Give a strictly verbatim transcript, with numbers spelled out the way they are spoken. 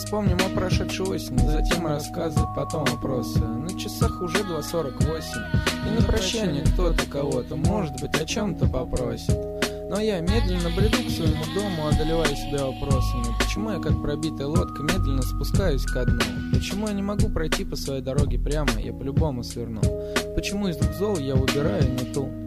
Вспомним о прошедшей осени, затем рассказы, потом вопросы. На часах уже два сорок восемь, и на прощание кто-то кого-то, может быть, о чем-то попросит. Но я медленно бреду к своему дому, одолевая себя вопросами. Почему я, как пробитая лодка, медленно спускаюсь ко дну? Почему я не могу пройти по своей дороге прямо, я по-любому сверну? Почему из двух зол я выбираю не ту?